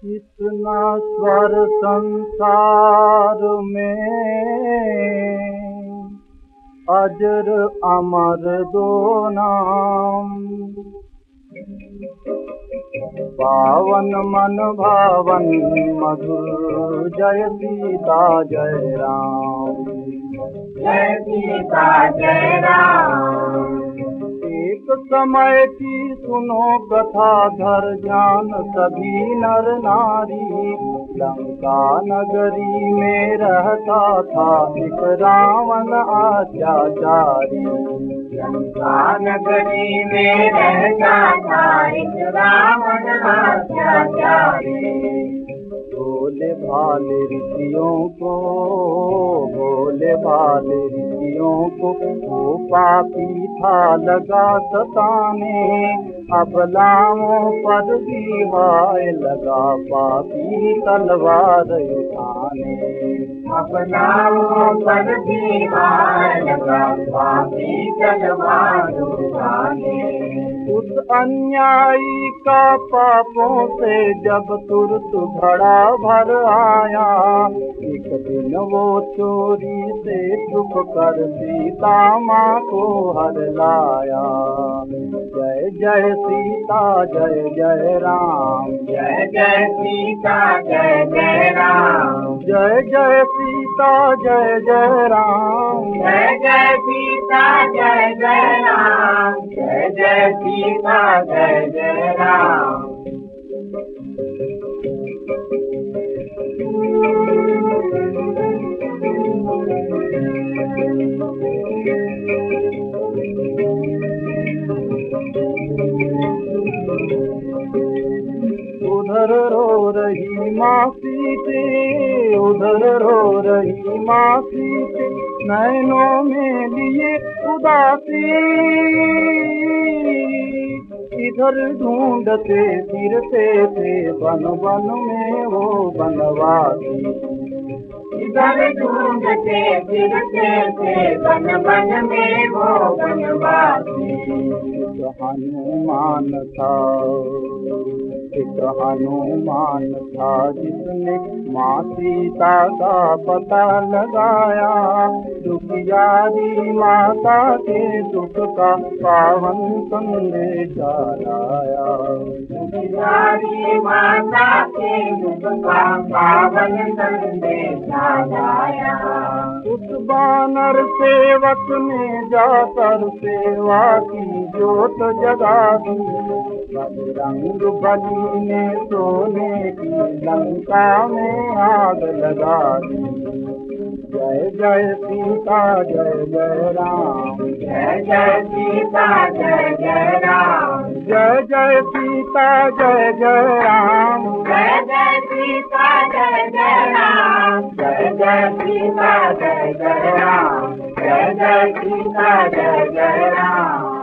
इतना स्वर संसार में अजर अमर दो नाम। पावन मन भावन मधुर जय सीता जय राम। जय सीता जय राम। एक समय की सुनो कथा धर जान सभी नर नारी। लंका नगरी में रहता था एक रावण अत्याचारी। लंका नगरी में रहता था एक रावण अत्याचारी। भोले भाले ऋषियों को, भोले भाले ऋषियों को वो पापी था लगा सताने। अबलाओं पर भी हाय लगा पापी तलवार उठाने। अबलाओं पर भी हाय लगा पापी तलवार उठाने। उस अन्यायी का पापों से जब तुरंत घड़ा भर आया। एक दिन वो चोरी से छुप कर सीता माँ को हर लाया। जय जय सीता जय जय राम। जय जय सीता जय जय राम। जय जय सीता जय जय राम। जय जय सीता जय जय राम। जय जय सीता जय जय राम। उधर रो रही माँ सीते, उधर रो रही माँ सीते, नैनों में लिए उदासी। इधर ढूंढते फिरते थे वन वन में वो बनवासी। इधर ढूंढते फिरते थे वन वन में वो बनवासी। हनुमान था, एक हनुमान था जिसने माँ सीता का पता लगाया। दुखियारी माता के दुख का पावन संदेश लाया। दुखियारी माता के दुख का पावन संदेश लाया। उस बानर सेवक ने जाकर सेवा की जोत जगा दी। बजरंग बली ने सोने की लंका में आग लगा दी। जय जय सीता जय जय राम। जय जय सीता जय जय राम। जय जय सीता जय जय राम। जय जय सीता जय जय राम। जय जय सीता जय जय राम। जय जय सीता जय जय राम।